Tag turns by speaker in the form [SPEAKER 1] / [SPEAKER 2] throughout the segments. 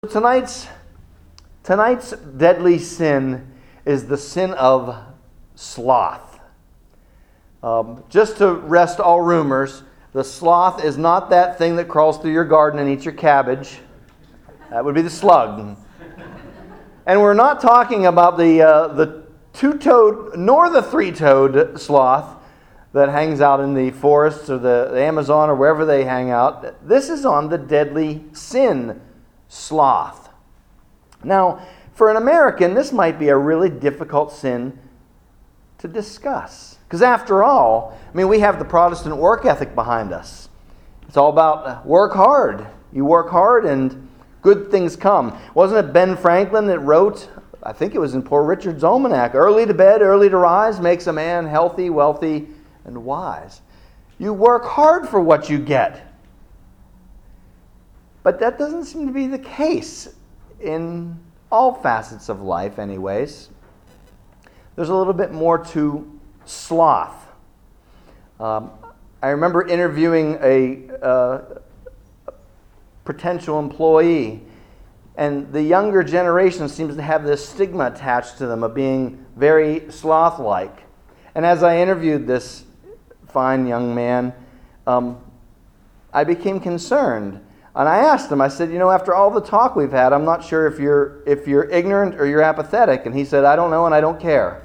[SPEAKER 1] Tonight's deadly sin is the sin of sloth. Just to rest all rumors, the sloth is not that thing that crawls through your garden and eats your cabbage. That would be the slug. And we're not talking about the two-toed nor the three-toed sloth that hangs out in the forests or the Amazon or wherever they hang out. This is on the deadly sin sloth. Now, for an American, this might be a really difficult sin to discuss. Because after all, we have the Protestant work ethic behind us. It's all about work hard. You work hard and good things come. Wasn't it Ben Franklin that wrote, I think it was in Poor Richard's Almanac, early to bed, early to rise makes a man healthy, wealthy, and wise. You work hard for what you get. But that doesn't seem to be the case in all facets of life anyways. There's a little bit more to sloth. I remember interviewing a potential employee, and the younger generation seems to have this stigma attached to them of being very sloth-like. And as I interviewed this fine young man, I became concerned. And I asked him, I said, after all the talk we've had, I'm not sure if you're ignorant or you're apathetic. And he said, I don't know and I don't care.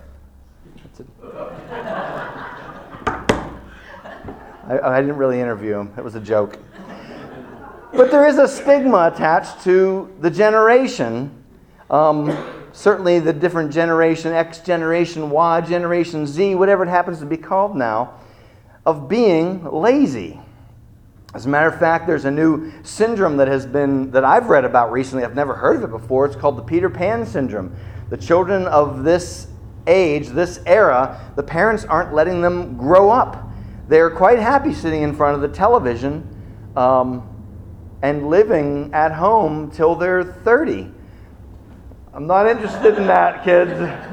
[SPEAKER 1] I didn't really interview him. It was a joke. But there is a stigma attached to the generation. Certainly the different generation, X, generation Y, generation Z, whatever it happens to be called now, of being lazy. As a matter of fact, there's a new syndrome that I've read about recently. I've never heard of it before. It's called the Peter Pan syndrome. The children of this age, this era, the parents aren't letting them grow up. They're quite happy sitting in front of the television and living at home till they're 30. I'm not interested in that, kids.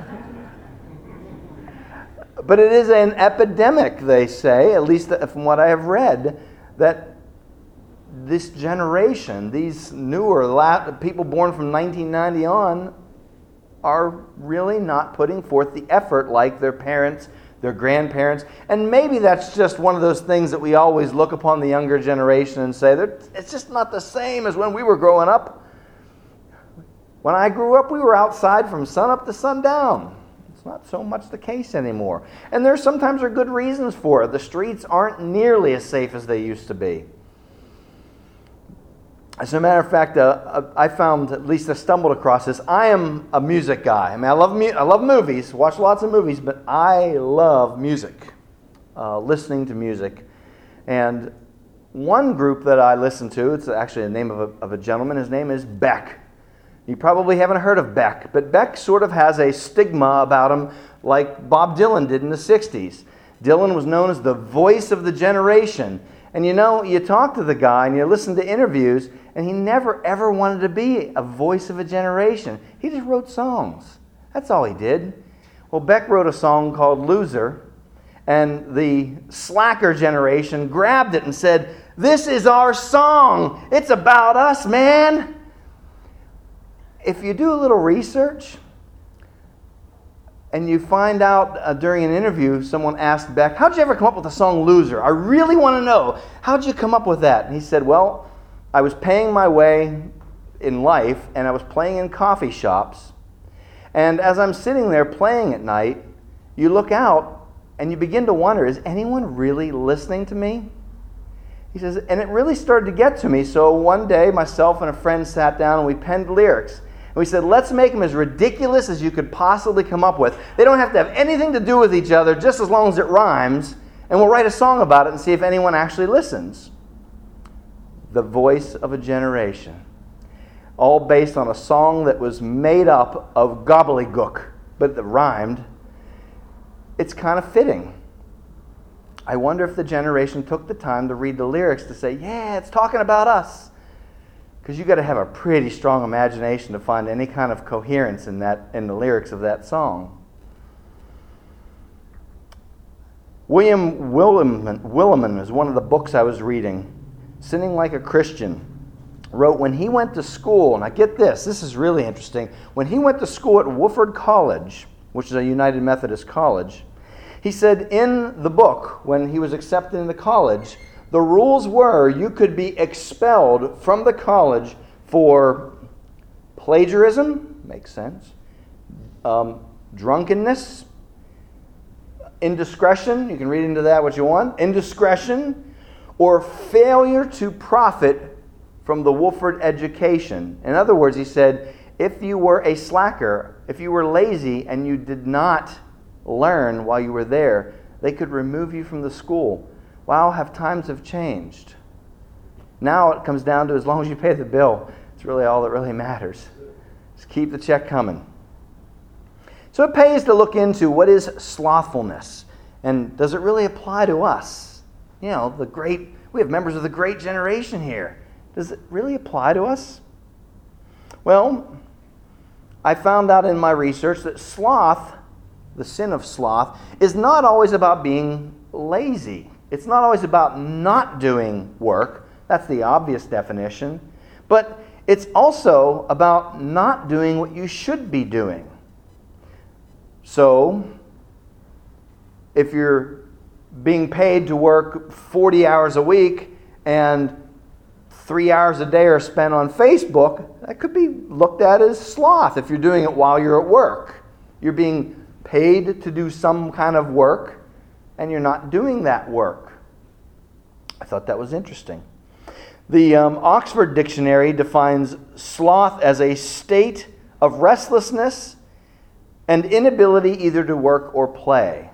[SPEAKER 1] But it is an epidemic, they say, at least from what I have read, that this generation, these newer people born from 1990 on, are really not putting forth the effort like their parents, their grandparents. And maybe that's just one of those things that we always look upon the younger generation and say, it's just not the same as when we were growing up. When I grew up, we were outside from sunup to sundown. It's not so much the case anymore. And there sometimes are good reasons for it. The streets aren't nearly as safe as they used to be. As a matter of fact, I found, at least I stumbled across this. I am a music guy. I love movies, watch lots of movies, but I love music, listening to music. And one group that I listen to, it's actually the name of a gentleman, his name is Beck. You probably haven't heard of Beck, but Beck sort of has a stigma about him like Bob Dylan did in the 60s. Dylan was known as the voice of the generation. And you talk to the guy and you listen to interviews, and he never ever wanted to be a voice of a generation. He just wrote songs. That's all he did. Well, Beck wrote a song called Loser, and the slacker generation grabbed it and said, "This is our song. It's about us, man." If you do a little research, and you find out during an interview, someone asked Beck, "How'd you ever come up with the song Loser? I really want to know. How'd you come up with that?" And he said, "Well, I was paying my way in life, and I was playing in coffee shops. And as I'm sitting there playing at night, you look out, and you begin to wonder, is anyone really listening to me?" He says, and it really started to get to me. So one day, myself and a friend sat down, and we penned lyrics. And we said, let's make them as ridiculous as you could possibly come up with. They don't have to have anything to do with each other, just as long as it rhymes. And we'll write a song about it and see if anyone actually listens. The voice of a generation. All based on a song that was made up of gobbledygook, but that rhymed. It's kind of fitting. I wonder if the generation took the time to read the lyrics to say, yeah, it's talking about us. Because you've got to have a pretty strong imagination to find any kind of coherence in the lyrics of that song. William Willimon is one of the books I was reading. Sinning Like a Christian. wrote when he went to school, and I get this is really interesting. When he went to school at Wofford College, which is a United Methodist college, he said in the book, when he was accepted into college, the rules were you could be expelled from the college for plagiarism, makes sense, drunkenness, indiscretion, you can read into that what you want, indiscretion, or failure to profit from the Wofford education. In other words, he said, if you were a slacker, if you were lazy and you did not learn while you were there, they could remove you from the school. Wow, times have changed. Now it comes down to as long as you pay the bill, it's really all that really matters. Just keep the check coming. So it pays to look into what is slothfulness, and does it really apply to us? We have members of the great generation here. Does it really apply to us? Well, I found out in my research that sloth, the sin of sloth, is not always about being lazy. It's not always about not doing work. That's the obvious definition. But it's also about not doing what you should be doing. So, if you're being paid to work 40 hours a week and 3 hours a day are spent on Facebook, that could be looked at as sloth if you're doing it while you're at work. You're being paid to do some kind of work, and you're not doing that work. I thought that was interesting. The Oxford Dictionary defines sloth as a state of restlessness and inability either to work or play.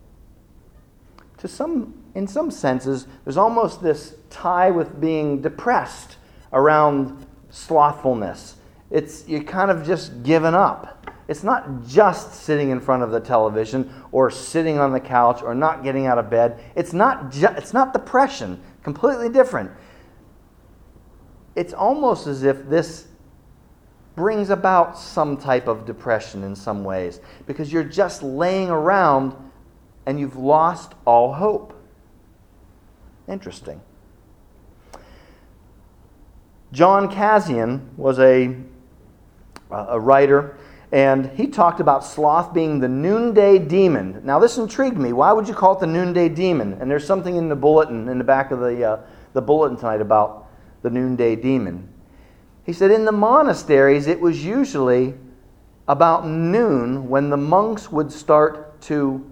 [SPEAKER 1] In some senses, there's almost this tie with being depressed around slothfulness. You're kind of just given up. It's not just sitting in front of the television or sitting on the couch or not getting out of bed. It's not depression. Completely different. It's almost as if this brings about some type of depression in some ways, because you're just laying around and you've lost all hope. Interesting. John Cassian was a writer, and he talked about sloth being the noonday demon. Now this intrigued me. Why would you call it the noonday demon? And there's something in the bulletin, in the back of the bulletin tonight about the noonday demon. He said in the monasteries it was usually about noon when the monks would start to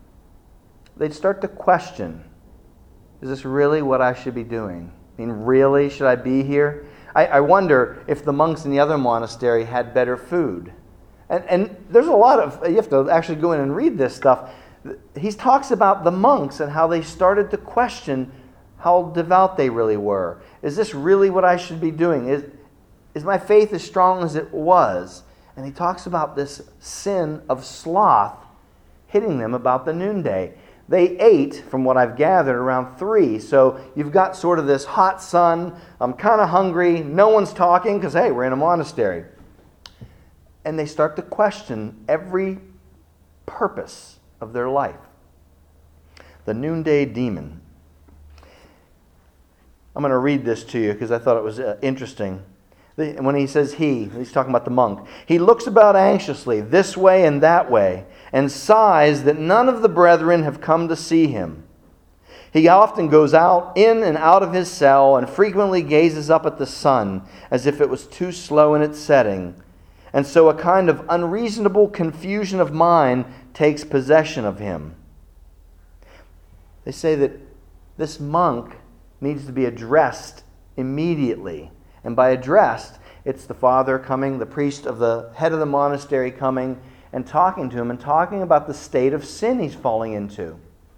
[SPEAKER 1] question, is this really what I should be doing? I mean, really, should I be here? I wonder if the monks in the other monastery had better food. And there's a lot of, you have to actually go in and read this stuff. He talks about the monks and how they started to question how devout they really were. Is this really what I should be doing? Is my faith as strong as it was? And he talks about this sin of sloth hitting them about the noonday. They ate, from what I've gathered, around 3. So you've got sort of this hot sun. I'm kind of hungry. No one's talking because, hey, we're in a monastery. And they start to question every purpose of their life. The noonday demon. I'm going to read this to you because I thought it was interesting. When he says he's talking about the monk. He looks about anxiously, this way and that way, and sighs that none of the brethren have come to see him. He often goes in and out of his cell and frequently gazes up at the sun as if it was too slow in its setting. And so a kind of unreasonable confusion of mind takes possession of him. They say that this monk needs to be addressed immediately. And by addressed, it's the father coming, the priest of the head of the monastery coming and talking to him and talking about the state of sin he's falling into.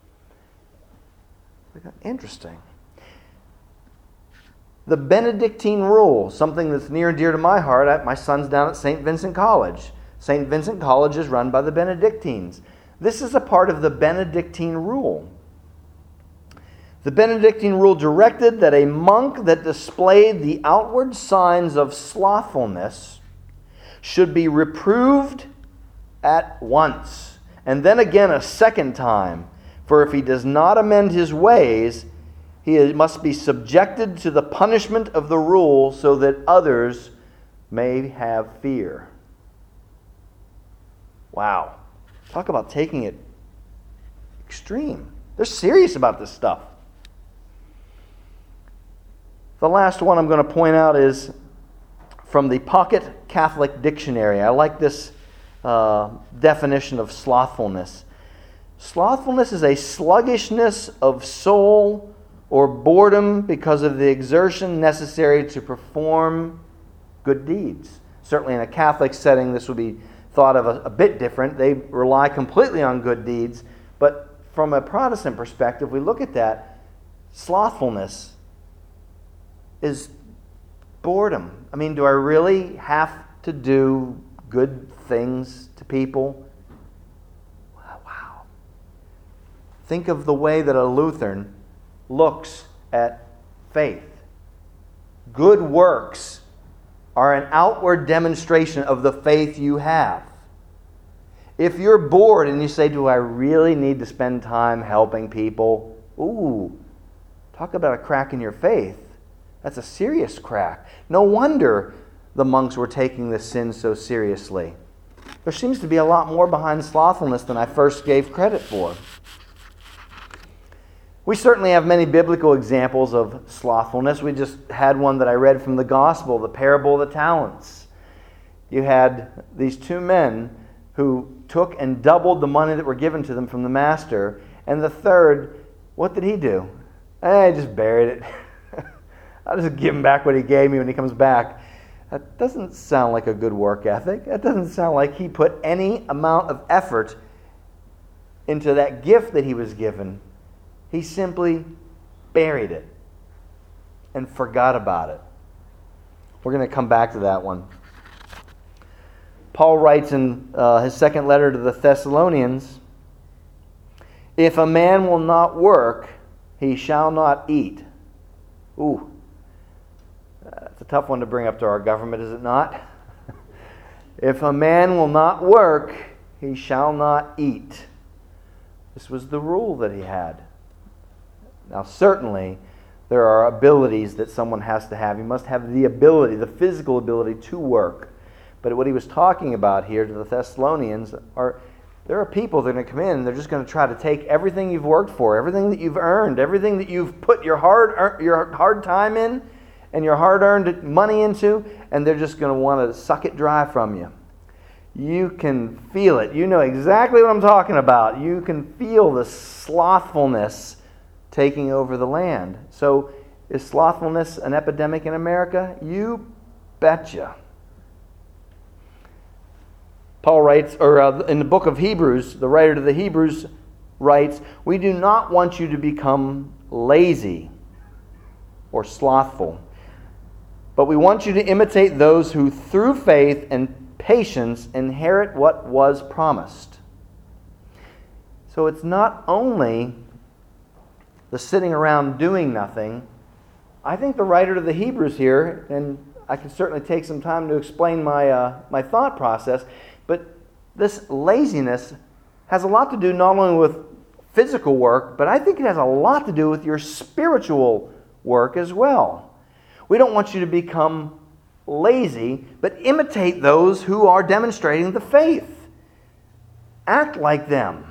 [SPEAKER 1] Interesting. The Benedictine rule, something that's near and dear to my heart. My son's down at St. Vincent College. St. Vincent College is run by the Benedictines. This is a part of the Benedictine rule. The Benedictine rule directed that a monk that displayed the outward signs of slothfulness should be reproved at once, and then again a second time. For if he does not amend his ways, He must be subjected to the punishment of the rule so that others may have fear. Wow. Talk about taking it extreme. They're serious about this stuff. The last one I'm going to point out is from the Pocket Catholic Dictionary. I like this definition of slothfulness. Slothfulness is a sluggishness of soul or boredom because of the exertion necessary to perform good deeds. Certainly in a Catholic setting, this would be thought of a bit different. They rely completely on good deeds. But from a Protestant perspective, we look at that. Slothfulness is boredom. I mean, do I really have to do good things to people? Wow. Think of the way that a Lutheran looks at faith. Good works are an outward demonstration of the faith you have. If you're bored and you say, do I really need to spend time helping people? Ooh, talk about a crack in your faith. That's a serious crack. No wonder the monks were taking this sin so seriously. There seems to be a lot more behind slothfulness than I first gave credit for. We certainly have many biblical examples of slothfulness. We just had one that I read from the Gospel, the parable of the talents. You had these two men who took and doubled the money that were given to them from the master. And the third, what did he do? He just buried it. I'll just give him back what he gave me when he comes back. That doesn't sound like a good work ethic. That doesn't sound like he put any amount of effort into that gift that he was given. He simply buried it and forgot about it. We're going to come back to that one. Paul writes in his second letter to the Thessalonians, if a man will not work, he shall not eat. Ooh, that's a tough one to bring up to our government, is it not? If a man will not work, he shall not eat. This was the rule that he had. Now, certainly, there are abilities that someone has to have. He must have the ability, the physical ability to work. But what he was talking about here to the Thessalonians are, there are people that are going to come in and they're just going to try to take everything you've worked for, everything that you've earned, everything that you've put your hard time in and your hard-earned money into, and they're just going to want to suck it dry from you. You can feel it. You know exactly what I'm talking about. You can feel the slothfulness taking over the land. So is slothfulness an epidemic in America? You betcha. Paul writes, in the book of Hebrews, the writer to the Hebrews writes, we do not want you to become lazy or slothful, but we want you to imitate those who through faith and patience inherit what was promised. So it's not only the sitting around doing nothing. I think the writer to the Hebrews here, and I can certainly take some time to explain my thought process, but this laziness has a lot to do not only with physical work, but I think it has a lot to do with your spiritual work as well. We don't want you to become lazy, but imitate those who are demonstrating the faith. Act like them.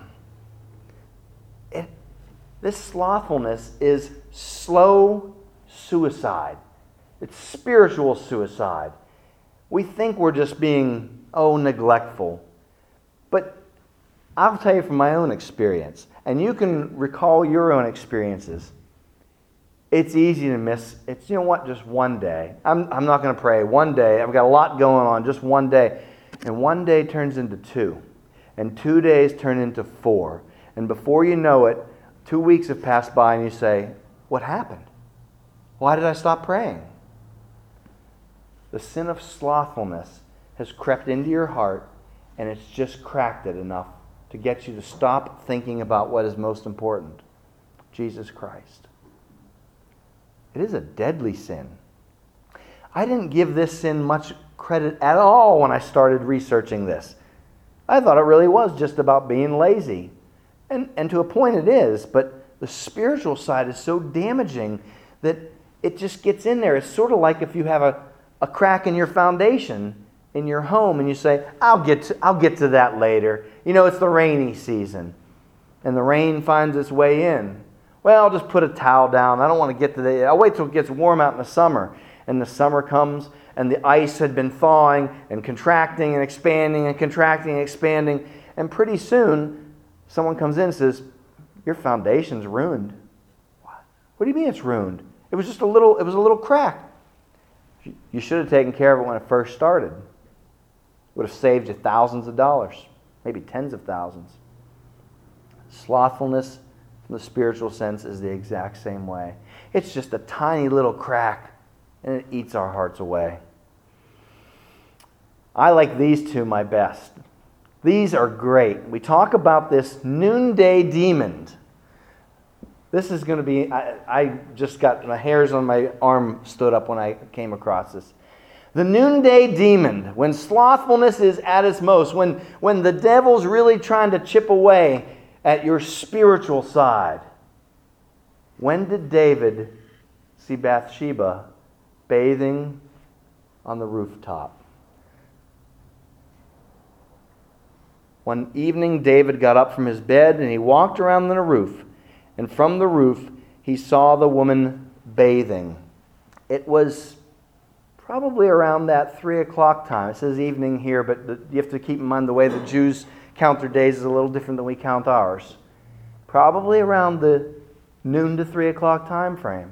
[SPEAKER 1] This slothfulness is slow suicide. It's spiritual suicide. We think we're just being, neglectful. But I'll tell you from my own experience, and you can recall your own experiences. It's easy to miss. It's, just one day. I'm not going to pray. One day. I've got a lot going on. Just one day. And one day turns into 2. And 2 days turn into 4. And before you know it, 2 weeks have passed by and you say, what happened? Why did I stop praying? The sin of slothfulness has crept into your heart and it's just cracked it enough to get you to stop thinking about what is most important, Jesus Christ. It is a deadly sin. I didn't give this sin much credit at all when I started researching this. I thought it really was just about being lazy. And to a point it is, but The spiritual side is so damaging that it just gets in there. It's sort of like if you have a crack in your foundation in your home and you say, I'll get to that later. It's the rainy season and the rain finds its way in. Well, I'll just put a towel down. I don't want to get to that. I'll wait till it gets warm out in the summer. And the summer comes and the ice had been thawing and contracting and expanding and contracting and expanding. And pretty soon someone comes in and says, your foundation's ruined. What do you mean it's ruined? It was a little crack. You should have taken care of it when it first started. It would have saved you thousands of dollars, maybe tens of thousands. Slothfulness from the spiritual sense is the exact same way. It's just a tiny little crack, and it eats our hearts away. I like these two my best. These are great. We talk about this noonday demon. This is going to be, I just got my hairs on my arm stood up when I came across this. The noonday demon, when slothfulness is at its most, when the devil's really trying to chip away at your spiritual side. When did David see Bathsheba bathing on the rooftop? One evening, David got up from his bed and he walked around the roof. And from the roof, he saw the woman bathing. It was probably around that 3 o'clock time. It says evening here, but you have to keep in mind the way the Jews count their days is a little different than we count ours. Probably around the noon to 3 o'clock time frame.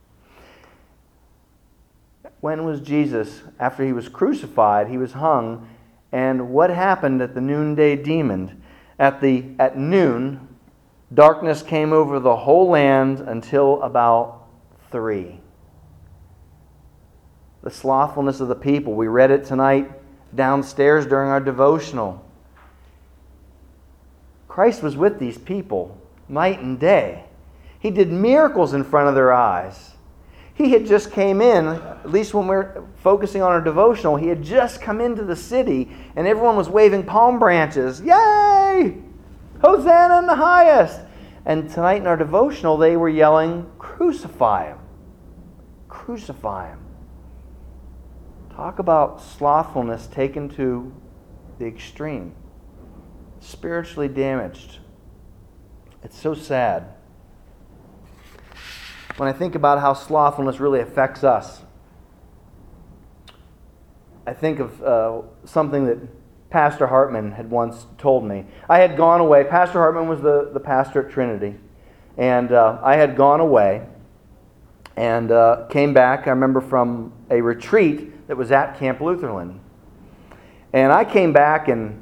[SPEAKER 1] When was Jesus? After he was crucified, he was hung. And what happened at the noonday demon? At noon, darkness came over the whole land until about 3. The slothfulness of the people. We read it tonight downstairs during our devotional. Christ was with these people night and day. He did miracles in front of their eyes. He had just came in, at least when we're focusing on our devotional, he had just come into the city and everyone was waving palm branches. Yay! Hosanna in the highest! And tonight in our devotional, they were yelling, crucify him. Crucify him. Talk about slothfulness taken to the extreme. Spiritually damaged. It's so sad. When I think about how slothfulness really affects us, I think of something that Pastor Hartman had once told me. I had gone away. Pastor Hartman was the pastor at Trinity. And I had gone away and came back, I remember, from a retreat that was at Camp Lutherland. And I came back and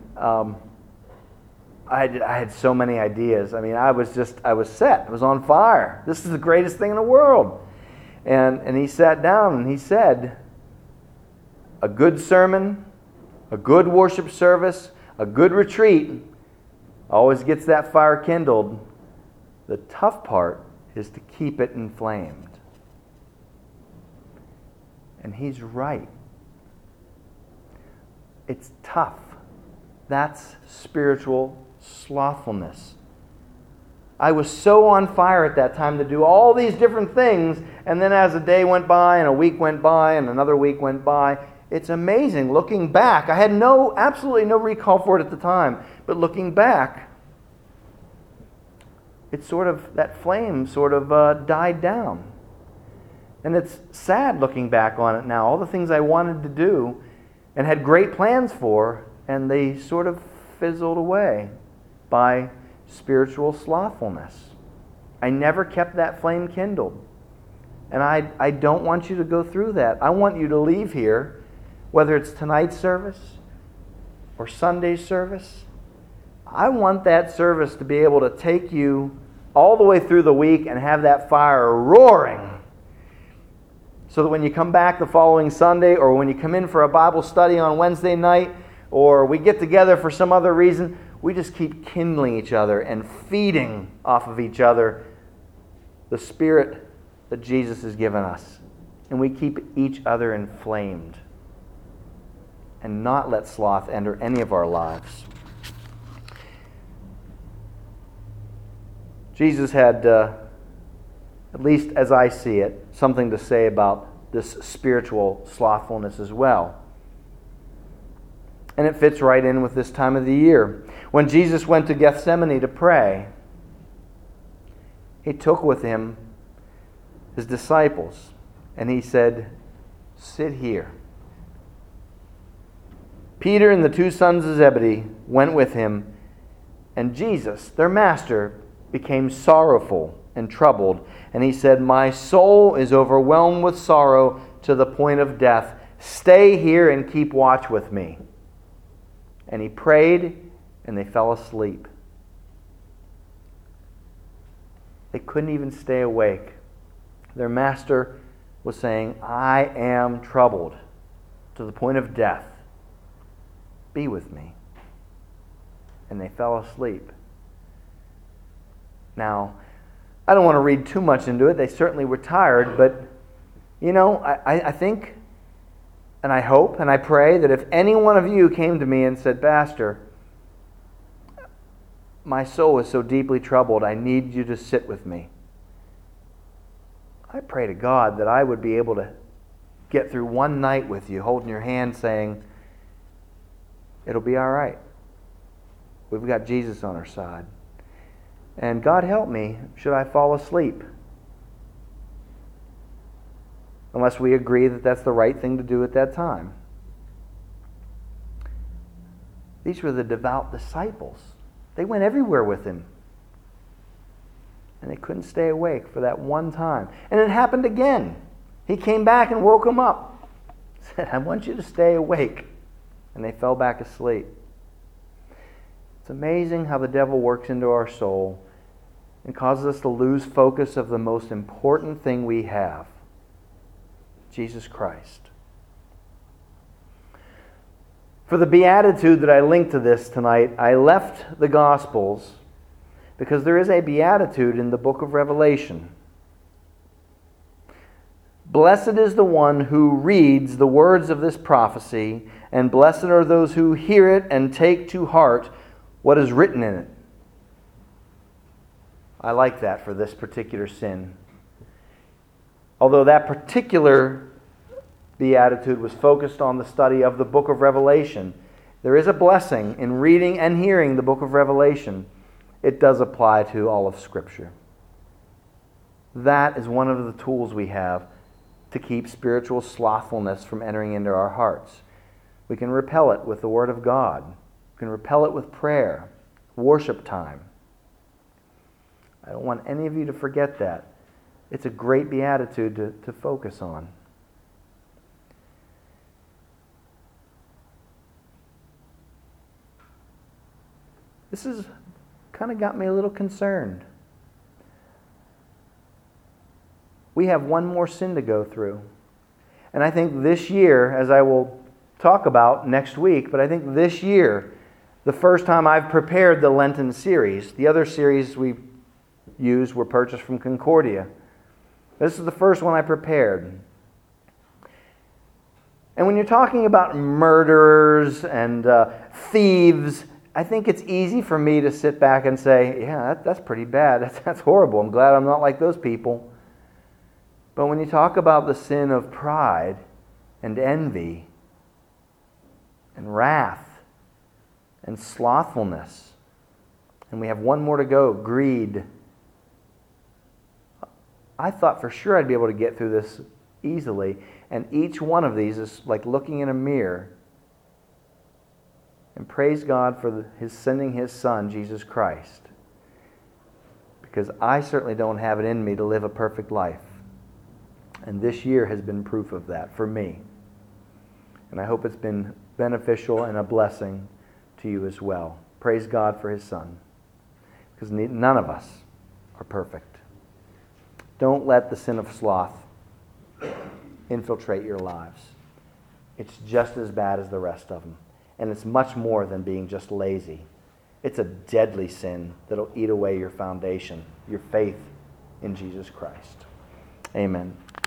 [SPEAKER 1] I had so many ideas. I mean, I was set. I was on fire. This is the greatest thing in the world. And he sat down and he said, a good sermon, a good worship service, a good retreat always gets that fire kindled. The tough part is to keep it inflamed. And he's right. It's tough. That's spiritual slothfulness. I was so on fire at that time to do all these different things, and then as a day went by and a week went by and another week went by, it's amazing looking back. I had absolutely no recall for it at the time, but looking back, it's that flame died down. And it's sad looking back on it now. All the things I wanted to do and had great plans for, and they sort of fizzled away by spiritual slothfulness. I never kept that flame kindled. And I don't want you to go through that. I want you to leave here, whether it's tonight's service or Sunday's service. I want that service to be able to take you all the way through the week and have that fire roaring. So that when you come back the following Sunday, or when you come in for a Bible study on Wednesday night, or we get together for some other reason, we just keep kindling each other and feeding off of each other the Spirit that Jesus has given us. And we keep each other inflamed and not let sloth enter any of our lives. Jesus had, at least as I see it, something to say about this spiritual slothfulness as well. And it fits right in with this time of the year. When Jesus went to Gethsemane to pray, he took with him his disciples, and he said, "Sit here." Peter and the two sons of Zebedee went with him, and Jesus, their master, became sorrowful and troubled. And he said, "My soul is overwhelmed with sorrow to the point of death. Stay here and keep watch with me." And he prayed, and they fell asleep. They couldn't even stay awake. Their master was saying, "I am troubled to the point of death. Be with me." And they fell asleep. Now, I don't want to read too much into it. They certainly were tired, but, I think, and I hope, and I pray that if any one of you came to me and said, "Pastor, my soul is so deeply troubled, I need you to sit with me," I pray to God that I would be able to get through one night with you, holding your hand saying, "It'll be all right. We've got Jesus on our side." And God help me, should I fall asleep? Unless we agree that that's the right thing to do at that time. These were the devout disciples. They went everywhere with him. And they couldn't stay awake for that one time. And it happened again. He came back and woke them up. Said, "I want you to stay awake." And they fell back asleep. It's amazing how the devil works into our soul and causes us to lose focus of the most important thing we have, Jesus Christ. For the beatitude that I linked to this tonight, I left the Gospels because there is a beatitude in the book of Revelation. "Blessed is the one who reads the words of this prophecy, and blessed are those who hear it and take to heart what is written in it." I like that for this particular sin. Although that particular beatitude was focused on the study of the book of Revelation, there is a blessing in reading and hearing the book of Revelation. It does apply to all of Scripture. That is one of the tools we have to keep spiritual slothfulness from entering into our hearts. We can repel it with the Word of God. We can repel it with prayer, worship time. I don't want any of you to forget that. It's a great beatitude to focus on. This has kind of got me a little concerned. We have one more sin to go through. And I think this year, as I will talk about next week, but I think this year, the first time I've prepared the Lenten series, the other series we used were purchased from Concordia. This is the first one I prepared. And when you're talking about murderers and thieves, I think it's easy for me to sit back and say, "Yeah, that's pretty bad. That's horrible. I'm glad I'm not like those people." But when you talk about the sin of pride and envy and wrath and slothfulness, and we have one more to go, greed. I thought for sure I'd be able to get through this easily, and each one of these is like looking in a mirror. And praise God for His sending His Son, Jesus Christ. Because I certainly don't have it in me to live a perfect life. And this year has been proof of that for me. And I hope it's been beneficial and a blessing to you as well. Praise God for His Son. Because none of us are perfect. Don't let the sin of sloth infiltrate your lives. It's just as bad as the rest of them. And it's much more than being just lazy. It's a deadly sin that'll eat away your foundation, your faith in Jesus Christ. Amen.